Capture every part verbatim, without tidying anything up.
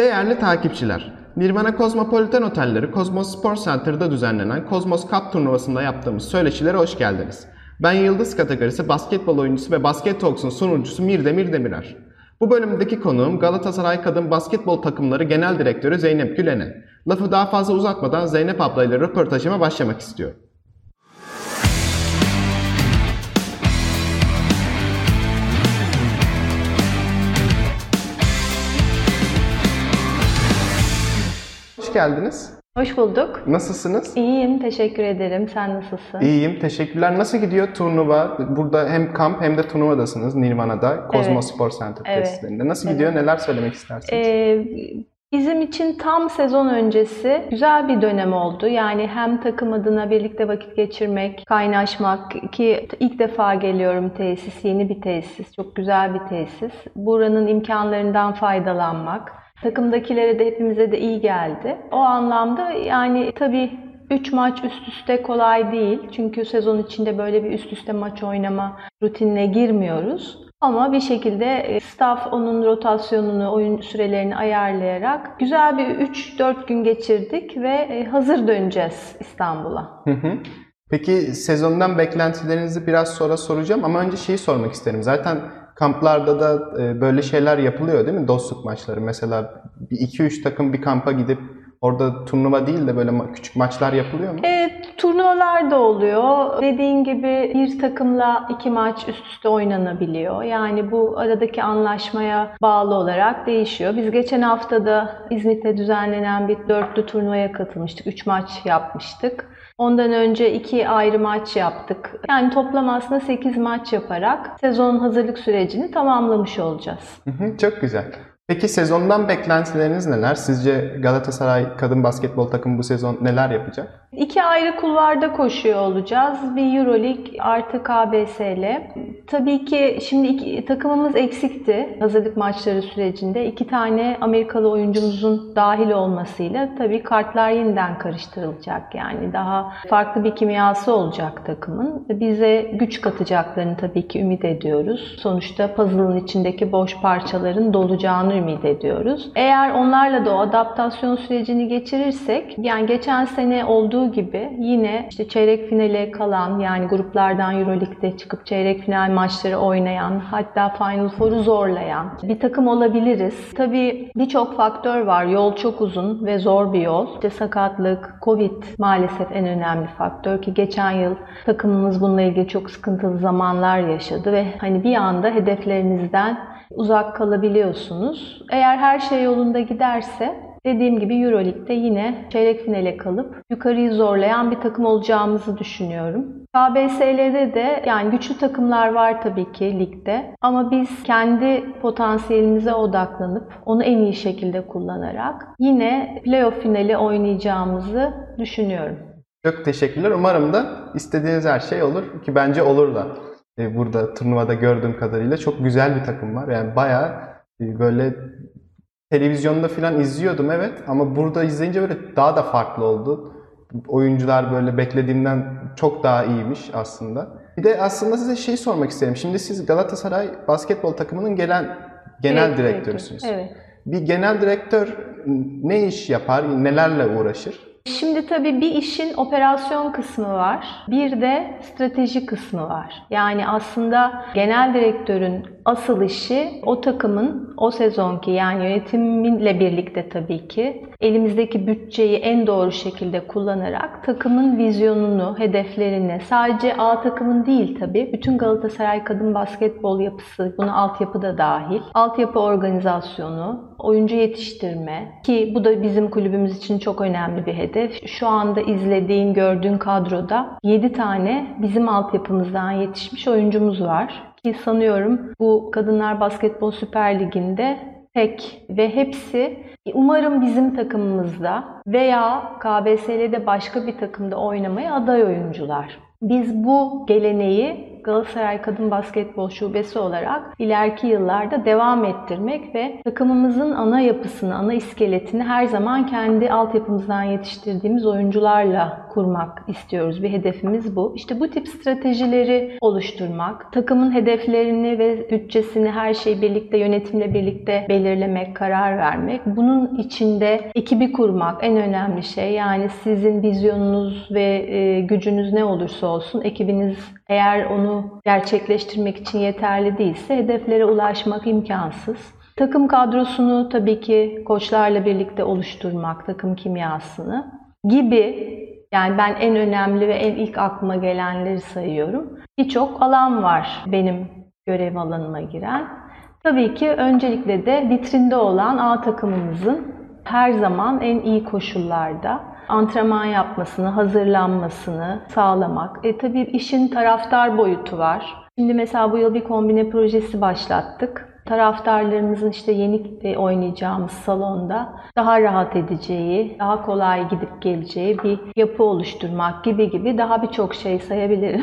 Değerli takipçiler, Nirvana Kozmopolitan Otelleri Kozmos Spor Center'da düzenlenen Kozmos Cup turnuvasında yaptığımız söyleşilere hoş geldiniz. Ben Yıldız kategorisi basketbol oyuncusu ve Basket Talks'un sunucusu Mirdemir Demirer. Bu bölümdeki konuğum Galatasaray Kadın Basketbol Takımları Genel Direktörü Zeynep Gülene. Lafı daha fazla uzatmadan Zeynep ablayla röportajıma başlamak istiyorum. Hoş geldiniz. Hoş bulduk. Nasılsınız? İyiyim, teşekkür ederim. Sen nasılsın? İyiyim, teşekkürler. Nasıl gidiyor turnuva? Burada hem kamp hem de turnuvadasınız Nirvana'da, Kozmos Evet. Spor Center Evet. tesislerinde. Nasıl Evet. gidiyor? Neler söylemek istersiniz? Ee, bizim için tam sezon öncesi güzel bir dönem oldu. Yani hem takım adına birlikte vakit geçirmek, kaynaşmak ki ilk defa geliyorum tesis, yeni bir tesis, çok güzel bir tesis. Buranın imkanlarından faydalanmak. Takımdakilere de hepimize de iyi geldi. O anlamda yani tabii üç maç üst üste kolay değil. Çünkü sezon içinde böyle bir üst üste maç oynama rutinine girmiyoruz. Ama bir şekilde staff onun rotasyonunu, oyun sürelerini ayarlayarak güzel bir üç dört gün geçirdik ve hazır döneceğiz İstanbul'a. Hı hı. Peki sezondan beklentilerinizi biraz sonra soracağım ama önce şeyi sormak isterim. Zaten kamplarda da böyle şeyler yapılıyor değil mi? Dostluk maçları. Mesela iki üç takım bir kampa gidip orada turnuva değil de böyle küçük maçlar yapılıyor mu? Evet, turnuvalar da oluyor. Dediğin gibi bir takımla iki maç üst üste oynanabiliyor. Yani bu aradaki anlaşmaya bağlı olarak değişiyor. Biz geçen hafta da İzmit'te düzenlenen bir dörtlü turnuvaya katılmıştık. Üç maç yapmıştık. Ondan önce iki ayrı maç yaptık. Yani toplam aslında sekiz maç yaparak sezon hazırlık sürecini tamamlamış olacağız. Hı hı, çok güzel. Peki sezondan beklentileriniz neler? Sizce Galatasaray Kadın Basketbol Takımı bu sezon neler yapacak? İki ayrı kulvarda koşuyor olacağız. Bir Euroleague artı K B S L. Tabii ki şimdi iki, takımımız eksikti hazırlık maçları sürecinde. İki tane Amerikalı oyuncumuzun dahil olmasıyla tabii kartlar yeniden karıştırılacak. Yani daha farklı bir kimyası olacak takımın. Bize güç katacaklarını tabii ki ümit ediyoruz. Sonuçta puzzle'ın içindeki boş parçaların dolacağını ümit ediyoruz. Eğer onlarla da o adaptasyon sürecini geçirirsek, yani geçen sene olduğu gibi yine işte çeyrek finale kalan, yani gruplardan Euroleague'de çıkıp çeyrek final maçları oynayan, hatta Final Four'u zorlayan bir takım olabiliriz. Tabii birçok faktör var. Yol çok uzun ve zor bir yol. İşte sakatlık, Covid maalesef en önemli faktör ki geçen yıl takımımız bununla ilgili çok sıkıntılı zamanlar yaşadı ve hani bir anda hedeflerinizden uzak kalabiliyorsunuz. Eğer her şey yolunda giderse dediğim gibi Euroleague'de yine çeyrek finale kalıp yukarıyı zorlayan bir takım olacağımızı düşünüyorum. K B S L'de de yani güçlü takımlar var tabii ki ligde ama biz kendi potansiyelimize odaklanıp onu en iyi şekilde kullanarak yine playoff finali oynayacağımızı düşünüyorum. Çok teşekkürler. Umarım da istediğiniz her şey olur ki bence olur da. Burada turnuvada gördüğüm kadarıyla çok güzel bir takım var. Yani bayağı böyle televizyonda falan izliyordum evet ama burada izleyince böyle daha da farklı oldu. Oyuncular böyle beklediğimden çok daha iyiymiş aslında. Bir de aslında size şey sormak isterim. Şimdi siz Galatasaray basketbol takımının gelen genel Evet, direktörüsünüz. evet. Bir genel direktör ne iş yapar, nelerle uğraşır? Şimdi tabii bir işin operasyon kısmı var, bir de strateji kısmı var. Yani aslında genel direktörün asıl işi o takımın o sezonki yani yönetiminle birlikte tabii ki elimizdeki bütçeyi en doğru şekilde kullanarak takımın vizyonunu, hedeflerini sadece A takımın değil tabii bütün Galatasaray kadın basketbol yapısı, buna altyapı da dahil, altyapı organizasyonu, oyuncu yetiştirme ki bu da bizim kulübümüz için çok önemli bir hedef. Şu anda izlediğin, gördüğün kadroda yedi tane bizim altyapımızdan yetişmiş oyuncumuz var. Ki sanıyorum bu Kadınlar Basketbol Süper Ligi'nde tek ve hepsi umarım bizim takımımızda veya K B S L'de başka bir takımda oynamaya aday oyuncular. Biz bu geleneği Galatasaray Kadın Basketbol Şubesi olarak ileriki yıllarda devam ettirmek ve takımımızın ana yapısını, ana iskeletini her zaman kendi altyapımızdan yetiştirdiğimiz oyuncularla kurmak istiyoruz. Bir hedefimiz bu. İşte bu tip stratejileri oluşturmak, takımın hedeflerini ve bütçesini her şeyi birlikte, yönetimle birlikte belirlemek, karar vermek. Bunun içinde ekibi kurmak en önemli şey. Yani sizin vizyonunuz ve e, gücünüz ne olursa olsun, ekibiniz eğer onu gerçekleştirmek için yeterli değilse hedeflere ulaşmak imkansız. Takım kadrosunu tabii ki koçlarla birlikte oluşturmak, takım kimyasını gibi, yani ben en önemli ve en ilk aklıma gelenleri sayıyorum. Birçok alan var benim görev alanıma giren. Tabii ki öncelikle de vitrinde olan A takımımızın her zaman en iyi koşullarda antrenman yapmasını, hazırlanmasını sağlamak. E tabii işin taraftar boyutu var. Şimdi mesela bu yıl bir kombine projesi başlattık. Taraftarlarımızın işte yeni oynayacağımız salonda daha rahat edeceği, daha kolay gidip geleceği bir yapı oluşturmak gibi gibi daha birçok şey sayabilirim.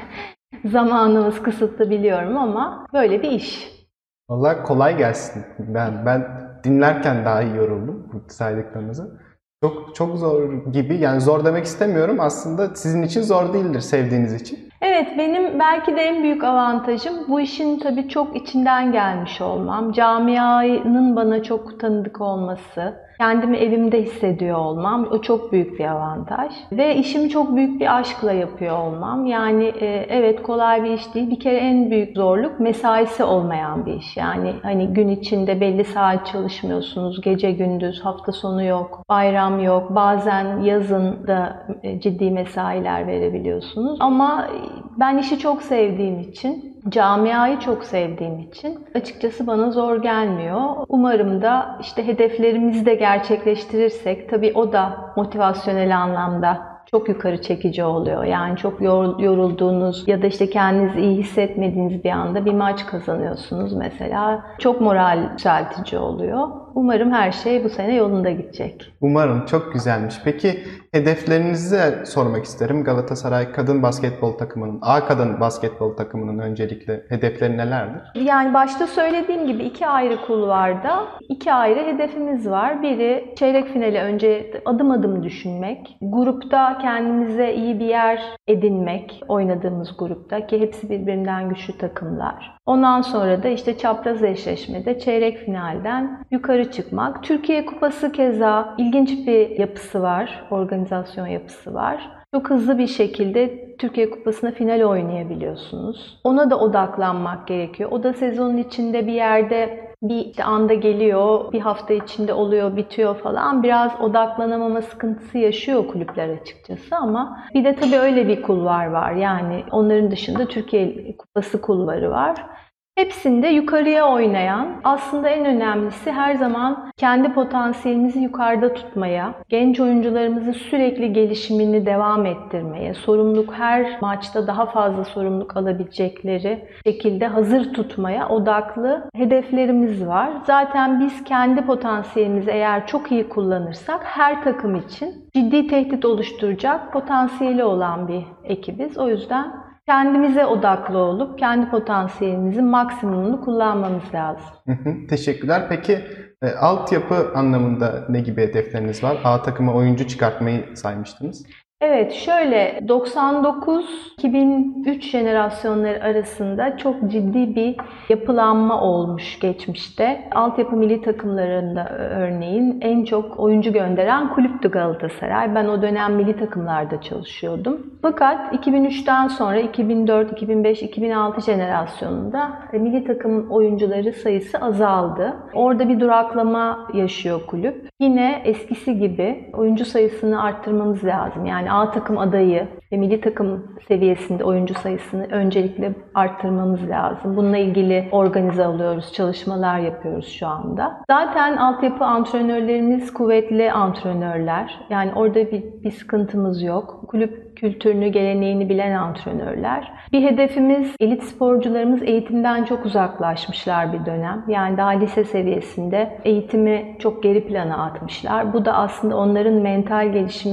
Zamanımız kısıtlı biliyorum ama böyle bir iş. Vallahi kolay gelsin. Ben ben dinlerken daha iyi yoruldum bu saydıklarınızı. Çok çok zor gibi, yani zor demek istemiyorum, aslında sizin için zor değildir sevdiğiniz için. Evet, benim belki de en büyük avantajım bu işin tabii çok içinden gelmiş olmam, camianın bana çok tanıdık olması, kendimi evimde hissediyor olmam, o çok büyük bir avantaj. Ve işimi çok büyük bir aşkla yapıyor olmam. Yani e, evet, kolay bir iş değil. Bir kere en büyük zorluk mesaisi olmayan bir iş. Yani hani gün içinde belli saat çalışmıyorsunuz, gece gündüz, hafta sonu yok, bayram yok. Bazen yazın da e, ciddi mesailer verebiliyorsunuz. Ama ben işi çok sevdiğim için, camiayı çok sevdiğim için açıkçası bana zor gelmiyor. Umarım da işte hedeflerimizi de gerçekleştirirsek, tabii o da motivasyonel anlamda çok yukarı çekici oluyor. Yani çok yorulduğunuz ya da işte kendinizi iyi hissetmediğiniz bir anda bir maç kazanıyorsunuz mesela. Çok moral yükseltici oluyor. Umarım her şey bu sene yolunda gidecek. Umarım. Çok güzelmiş. Peki hedeflerinizi de sormak isterim. Galatasaray Kadın Basketbol Takımı'nın, A Kadın Basketbol Takımı'nın öncelikle hedefleri nelerdir? Yani başta söylediğim gibi iki ayrı kulvarda iki ayrı hedefimiz var. Biri çeyrek finale önce adım adım düşünmek. Grupta kendimize iyi bir yer edinmek, oynadığımız grupta ki hepsi birbirinden güçlü takımlar. Ondan sonra da işte çapraz eşleşmede çeyrek finalden yukarı çıkmak. Türkiye Kupası keza ilginç bir yapısı var, organizasyon yapısı var. Çok hızlı bir şekilde Türkiye Kupası'na final oynayabiliyorsunuz. Ona da odaklanmak gerekiyor. O da sezonun içinde bir yerde bir işte anda geliyor, bir hafta içinde oluyor, bitiyor falan. Biraz odaklanamama sıkıntısı yaşıyor kulüpler açıkçası ama bir de tabii öyle bir kulvar var. Yani onların dışında Türkiye Kupası kulvarı var. Hepsinde yukarıya oynayan, aslında en önemlisi her zaman kendi potansiyelimizi yukarıda tutmaya, genç oyuncularımızın sürekli gelişimini devam ettirmeye, sorumluluk her maçta daha fazla sorumluluk alabilecekleri şekilde hazır tutmaya odaklı hedeflerimiz var. Zaten biz kendi potansiyelimizi eğer çok iyi kullanırsak her takım için ciddi tehdit oluşturacak potansiyeli olan bir ekibiz. O yüzden kendimize odaklı olup kendi potansiyelimizin maksimumunu kullanmamız lazım. Hı hı, teşekkürler. Peki e, altyapı anlamında ne gibi hedefleriniz var? A takıma oyuncu çıkartmayı saymıştınız. Evet, şöyle doksan dokuz iki bin üç jenerasyonları arasında çok ciddi bir yapılanma olmuş geçmişte. Altyapı milli takımlarında örneğin en çok oyuncu gönderen kulüptü Galatasaray. Ben o dönem milli takımlarda çalışıyordum. Fakat iki bin üçten sonra iki bin dört, iki bin beş, iki bin altı jenerasyonunda milli takım oyuncuları sayısı azaldı. Orada bir duraklama yaşıyor kulüp. Yine eskisi gibi oyuncu sayısını arttırmamız lazım. Yani A takım adayı ve milli takım seviyesinde oyuncu sayısını öncelikle arttırmamız lazım. Bununla ilgili organize oluyoruz, çalışmalar yapıyoruz şu anda. Zaten altyapı antrenörlerimiz kuvvetli antrenörler. Yani orada bir, bir sıkıntımız yok. Kulüp kültürünü, geleneğini bilen antrenörler. Bir hedefimiz, elit sporcularımız eğitimden çok uzaklaşmışlar bir dönem. Yani daha lise seviyesinde eğitimi çok geri plana atmışlar. Bu da aslında onların mental gelişimine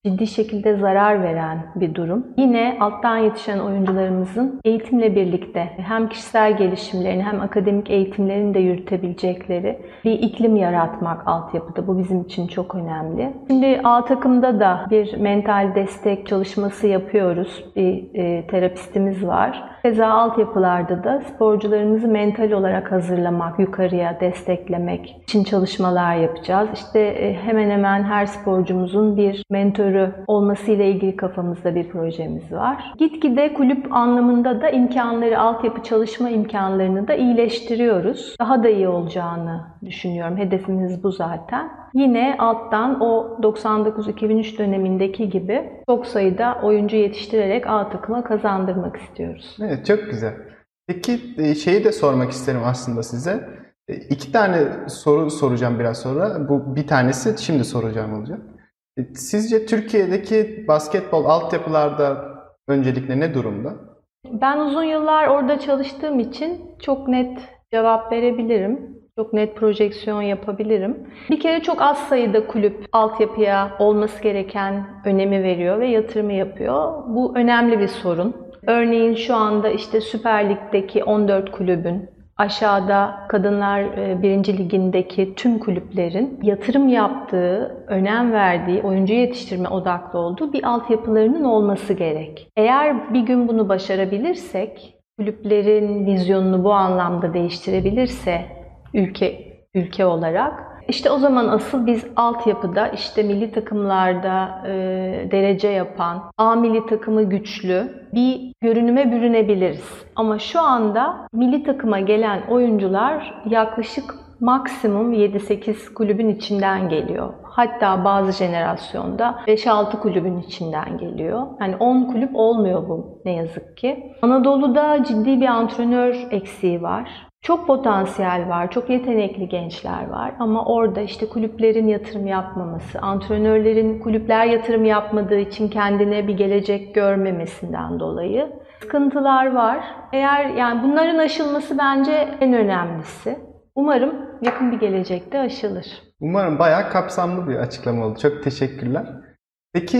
ciddi şekilde zarar veren bir durum. Yine alttan yetişen oyuncularımızın eğitimle birlikte hem kişisel gelişimlerini hem akademik eğitimlerini de yürütebilecekleri bir iklim yaratmak altyapıda. Bu bizim için çok önemli. Şimdi A takımda da bir mental destek çalışması yapıyoruz. Bir e, terapistimiz var. Keza altyapılarda da sporcularımızı mental olarak hazırlamak, yukarıya desteklemek için çalışmalar yapacağız. İşte e, hemen hemen her sporcumuzun bir mentoru olmasıyla ilgili kafamızda bir projemiz var. Gitgide kulüp anlamında da imkanları, altyapı çalışma imkanlarını da iyileştiriyoruz. Daha da iyi olacağını düşünüyorum. Hedefimiz bu zaten. Yine alttan o doksan dokuz iki bin üç dönemindeki gibi çok sayıda oyuncu yetiştirerek A takıma kazandırmak istiyoruz. Evet, çok güzel. Peki şeyi de sormak isterim aslında size. İki tane soru soracağım biraz sonra. Bu bir tanesi şimdi soracağım olacak. Sizce Türkiye'deki basketbol altyapılarda öncelikle ne durumda? Ben uzun yıllar orada çalıştığım için çok net cevap verebilirim. Çok net projeksiyon yapabilirim. Bir kere çok az sayıda kulüp altyapıya olması gereken önemi veriyor ve yatırımı yapıyor. Bu önemli bir sorun. Örneğin şu anda işte Süper Lig'deki on dört kulübün, aşağıda Kadınlar birinci Ligi'ndeki tüm kulüplerin yatırım yaptığı, önem verdiği, oyuncu yetiştirme odaklı olduğu bir altyapılarının olması gerek. Eğer bir gün bunu başarabilirsek, kulüplerin vizyonunu bu anlamda değiştirebilirse ülke ülke olarak, işte o zaman asıl biz altyapıda, işte milli takımlarda e, derece yapan, A milli takımı güçlü bir görünüme bürünebiliriz. Ama şu anda milli takıma gelen oyuncular yaklaşık maksimum yedi sekiz kulübün içinden geliyor. Hatta bazı jenerasyonda beş altı kulübün içinden geliyor. Yani on kulüp olmuyor bu ne yazık ki. Anadolu'da ciddi bir antrenör eksiği var. Çok potansiyel var, çok yetenekli gençler var ama orada işte kulüplerin yatırım yapmaması, antrenörlerin kulüpler yatırım yapmadığı için kendine bir gelecek görmemesinden dolayı sıkıntılar var. Eğer yani bunların aşılması bence en önemlisi. Umarım yakın bir gelecekte aşılır. Umarım bayağı kapsamlı bir açıklama oldu. Çok teşekkürler. Peki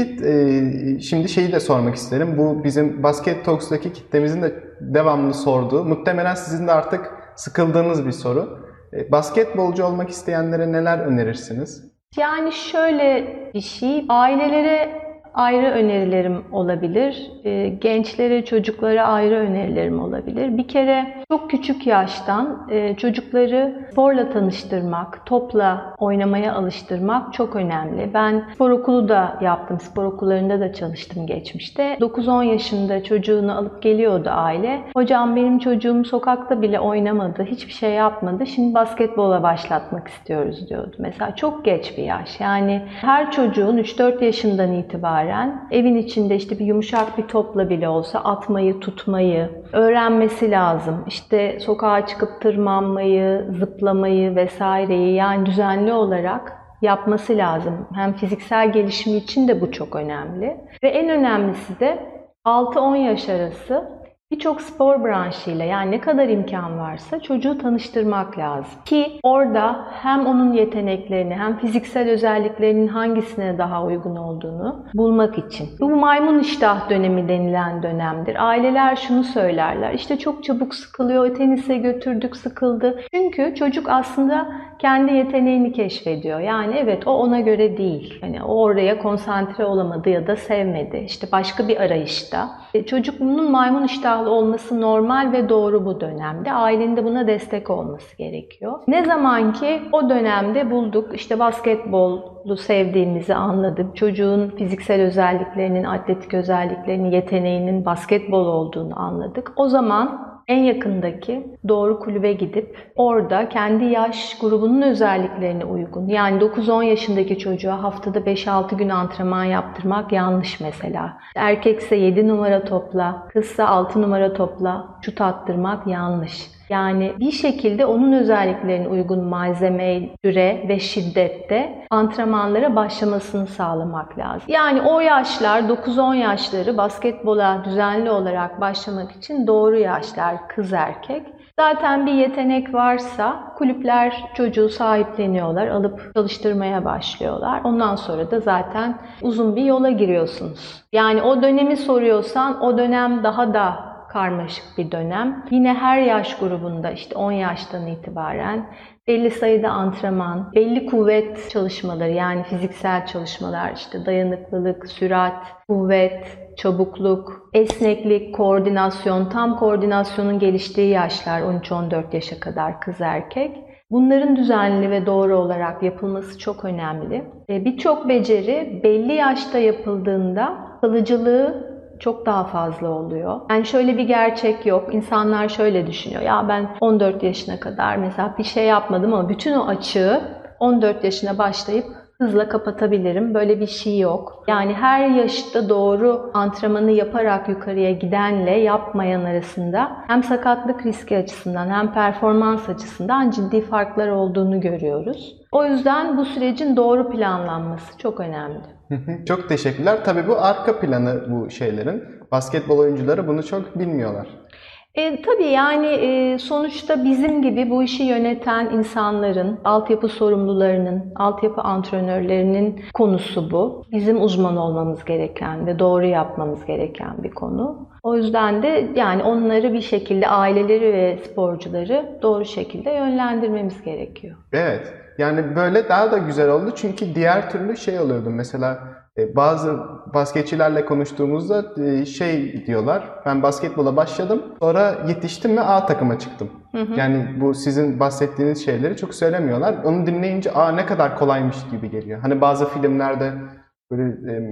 şimdi şeyi de sormak isterim. Bu bizim Basket Talks'daki kitlemizin de devamlı sorduğu, muhtemelen sizin de artık sıkıldığınız bir soru. Basketbolcu olmak isteyenlere neler önerirsiniz? Yani şöyle bir şey, ailelere ayrı önerilerim olabilir. Gençlere, çocuklara ayrı önerilerim olabilir. Bir kere çok küçük yaştan çocukları sporla tanıştırmak, topla oynamaya alıştırmak çok önemli. Ben spor okulu da yaptım, spor okullarında da çalıştım geçmişte. dokuz on yaşında çocuğunu alıp geliyordu aile. Hocam benim çocuğum sokakta bile oynamadı, hiçbir şey yapmadı. Şimdi basketbola başlatmak istiyoruz diyordu. Mesela çok geç bir yaş. Yani her çocuğun üç dört yaşından itibaren evin içinde işte bir yumuşak bir topla bile olsa atmayı, tutmayı öğrenmesi lazım. İşte sokağa çıkıp tırmanmayı, zıplamayı vesaireyi yani düzenli olarak yapması lazım. Hem fiziksel gelişimi için de bu çok önemli. Ve en önemlisi de altı on yaş arası birçok spor branşıyla yani ne kadar imkan varsa çocuğu tanıştırmak lazım. Ki orada hem onun yeteneklerini hem fiziksel özelliklerinin hangisine daha uygun olduğunu bulmak için. Bu maymun iştah dönemi denilen dönemdir. Aileler şunu söylerler, işte çok çabuk sıkılıyor, tenise götürdük sıkıldı. Çünkü çocuk aslında kendi yeteneğini keşfediyor. Yani evet o ona göre değil. Yani o oraya konsantre olamadı ya da sevmedi. İşte başka bir arayışta. E, çocuk bunun maymun iştahlı olması normal ve doğru bu dönemde. Ailenin de buna destek olması gerekiyor. Ne zaman ki o dönemde bulduk, işte basketbolu sevdiğimizi anladık. Çocuğun fiziksel özelliklerinin, atletik özelliklerinin, yeteneğinin basketbol olduğunu anladık. O zaman en yakındaki doğru kulübe gidip orada kendi yaş grubunun özelliklerine uygun. Yani dokuz on yaşındaki çocuğa haftada beş altı gün antrenman yaptırmak yanlış mesela. Erkekse yedi numara topla, kızsa altı numara topla şut attırmak yanlış. Yani bir şekilde onun özelliklerine uygun malzeme, süre ve şiddette antrenmanlara başlamasını sağlamak lazım. Yani o yaşlar, dokuz on yaşları basketbola düzenli olarak başlamak için doğru yaşlar kız erkek. Zaten bir yetenek varsa kulüpler çocuğu sahipleniyorlar, alıp çalıştırmaya başlıyorlar. Ondan sonra da zaten uzun bir yola giriyorsunuz. Yani o dönemi soruyorsan o dönem daha da karmaşık bir dönem. Yine her yaş grubunda işte on yaştan itibaren belli sayıda antrenman, belli kuvvet çalışmaları yani fiziksel çalışmalar işte dayanıklılık, sürat, kuvvet, çabukluk, esneklik, koordinasyon, tam koordinasyonun geliştiği yaşlar on üç on dört yaşa kadar kız erkek. Bunların düzenli ve doğru olarak yapılması çok önemli. Birçok beceri belli yaşta yapıldığında kalıcılığı çok daha fazla oluyor. Yani şöyle bir gerçek yok. İnsanlar şöyle düşünüyor. Ya ben on dört yaşına kadar mesela bir şey yapmadım ama bütün o açığı on dört yaşına başlayıp hızla kapatabilirim. Böyle bir şey yok. Yani her yaşta doğru antrenmanı yaparak yukarıya gidenle yapmayan arasında hem sakatlık riski açısından hem performans açısından ciddi farklar olduğunu görüyoruz. O yüzden bu sürecin doğru planlanması çok önemli. Çok teşekkürler. Tabii bu arka planı bu şeylerin. Basketbol oyuncuları bunu çok bilmiyorlar. E, tabii yani e, sonuçta bizim gibi bu işi yöneten insanların, altyapı sorumlularının, altyapı antrenörlerinin konusu bu. Bizim uzman olmamız gereken ve doğru yapmamız gereken bir konu. O yüzden de yani onları bir şekilde aileleri ve sporcuları doğru şekilde yönlendirmemiz gerekiyor. Evet. Yani böyle daha da güzel oldu çünkü diğer türlü şey oluyordu. Mesela bazı basketçilerle konuştuğumuzda şey diyorlar, ben basketbola başladım, sonra yetiştim ve A takıma çıktım. Hı hı. Yani bu sizin bahsettiğiniz şeyleri çok söylemiyorlar. Onu dinleyince aa ne kadar kolaymış gibi geliyor. Hani bazı filmlerde böyle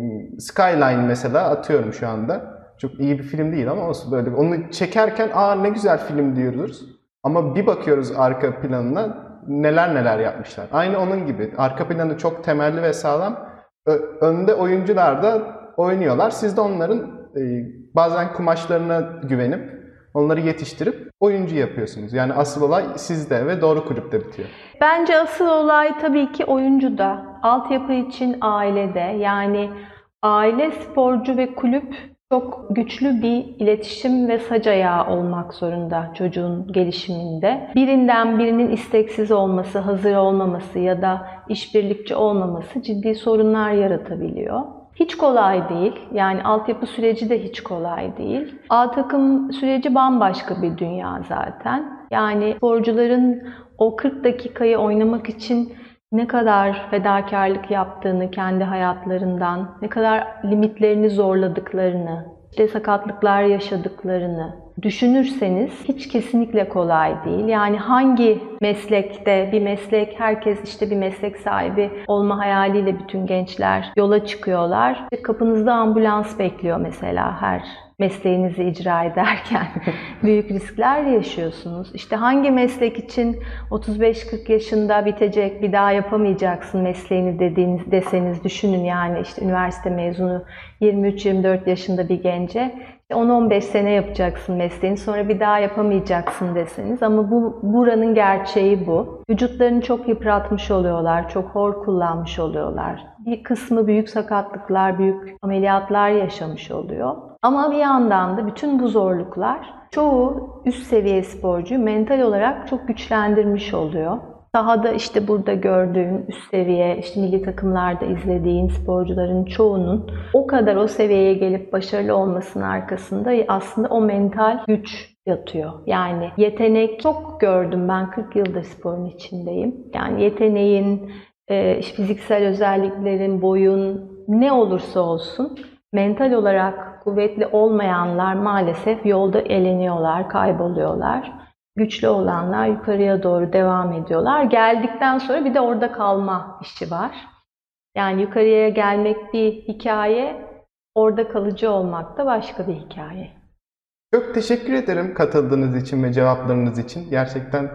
Skyline mesela atıyorum şu anda. Çok iyi bir film değil ama olsun böyle. Onu çekerken aa ne güzel film diyoruz. Ama bir bakıyoruz arka planına neler neler yapmışlar. Aynı onun gibi. Arka planı çok temelli ve sağlam. Önde oyuncular da oynuyorlar. Siz de onların e, bazen kumaşlarına güvenip onları yetiştirip oyuncu yapıyorsunuz. Yani asıl olay sizde ve doğru kulüpte bitiyor. Bence asıl olay tabii ki oyuncuda. Altyapı için ailede. Yani aile, sporcu ve kulüp çok güçlü bir iletişim ve sac ayağı olmak zorunda çocuğun gelişiminde. Birinden birinin isteksiz olması, hazır olmaması ya da işbirlikçi olmaması ciddi sorunlar yaratabiliyor. Hiç kolay değil. Yani altyapı süreci de hiç kolay değil. A takım süreci bambaşka bir dünya zaten. Yani sporcuların o kırk dakikayı oynamak için ne kadar fedakarlık yaptığını kendi hayatlarından, ne kadar limitlerini zorladıklarını, işte sakatlıklar yaşadıklarını düşünürseniz hiç kesinlikle kolay değil. Yani hangi meslekte bir meslek, herkes işte bir meslek sahibi olma hayaliyle bütün gençler yola çıkıyorlar. İşte kapınızda ambulans bekliyor mesela her mesleğinizi icra ederken büyük riskler yaşıyorsunuz. İşte hangi meslek için otuz beş kırk yaşında bitecek, bir daha yapamayacaksın mesleğini dediğiniz deseniz düşünün yani işte üniversite mezunu yirmi üç yirmi dört yaşında bir gence on on beş sene yapacaksın mesleğini sonra bir daha yapamayacaksın deseniz ama bu buranın gerçeği bu. Vücutlarını çok yıpratmış oluyorlar, çok hor kullanmış oluyorlar. Bir kısmı büyük sakatlıklar, büyük ameliyatlar yaşamış oluyor. Ama bir yandan da bütün bu zorluklar çoğu üst seviye sporcuyu mental olarak çok güçlendirmiş oluyor. Sahada işte burada gördüğüm üst seviye, işte milli takımlarda izlediğim sporcuların çoğunun o kadar o seviyeye gelip başarılı olmasının arkasında aslında o mental güç yatıyor. Yani yetenek çok gördüm, ben kırk yıldır sporun içindeyim. Yani yeteneğin, e, fiziksel özelliklerin, boyun ne olursa olsun mental olarak kuvvetli olmayanlar maalesef yolda eleniyorlar, kayboluyorlar. Güçlü olanlar yukarıya doğru devam ediyorlar. Geldikten sonra bir de orada kalma işi var. Yani yukarıya gelmek bir hikaye, orada kalıcı olmak da başka bir hikaye. Çok teşekkür ederim katıldığınız için ve cevaplarınız için. Gerçekten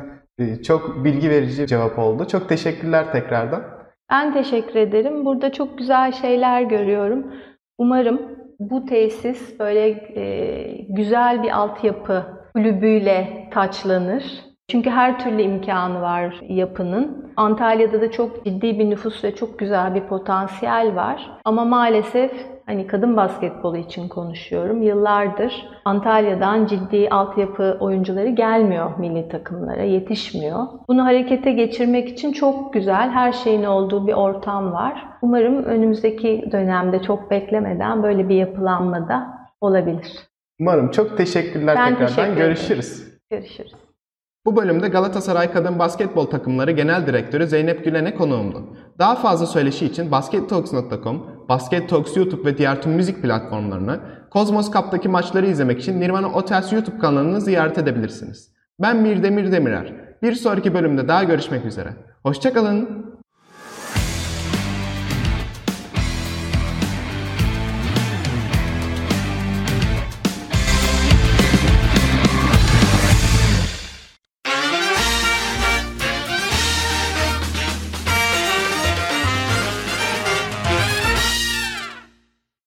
çok bilgi verici cevap oldu. Çok teşekkürler tekrardan. Ben teşekkür ederim. Burada çok güzel şeyler görüyorum. Umarım bu tesis böyle e, güzel bir altyapı kulübüyle taçlanır. Çünkü her türlü imkanı var yapının. Antalya'da da çok ciddi bir nüfus ve çok güzel bir potansiyel var. Ama maalesef Hani kadın basketbolu için konuşuyorum. Yıllardır Antalya'dan ciddi altyapı oyuncuları gelmiyor milli takımlara, yetişmiyor. Bunu harekete geçirmek için çok güzel, her şeyin olduğu bir ortam var. Umarım önümüzdeki dönemde çok beklemeden böyle bir yapılanma da olabilir. Umarım. Çok teşekkürler Ben tekrardan. teşekkür ederim. Görüşürüz. Görüşürüz. Bu bölümde Galatasaray Kadın Basketbol Takımları Genel Direktörü Zeynep Gülen'e konuğumdu. Daha fazla söyleşi için baskettalks nokta com, BasketTalks YouTube ve diğer tüm müzik platformlarını, Kozmos Cup'taki maçları izlemek için Nirvana Hotels YouTube kanalını ziyaret edebilirsiniz. Ben Mirdemir Demirer. Bir sonraki bölümde daha görüşmek üzere. Hoşça kalın.